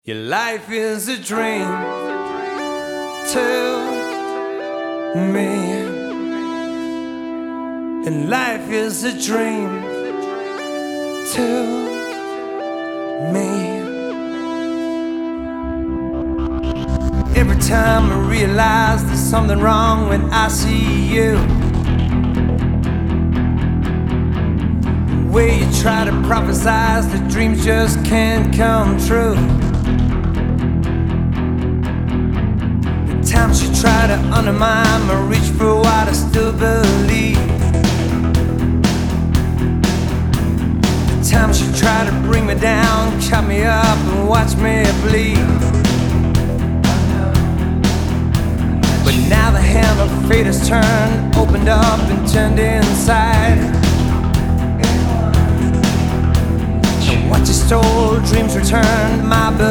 Your life is a dream to me, and life is a dream to me. Every time I realize there's something wrong when I see you, the way you try to prophesize the dreams just can't come true. Times you try to undermine my reach for what I still believe. The times you try to bring me down, cut me up and watch me bleed. But now the hand of fate has turned, opened up and turned inside. And what you stole, dreams returned, my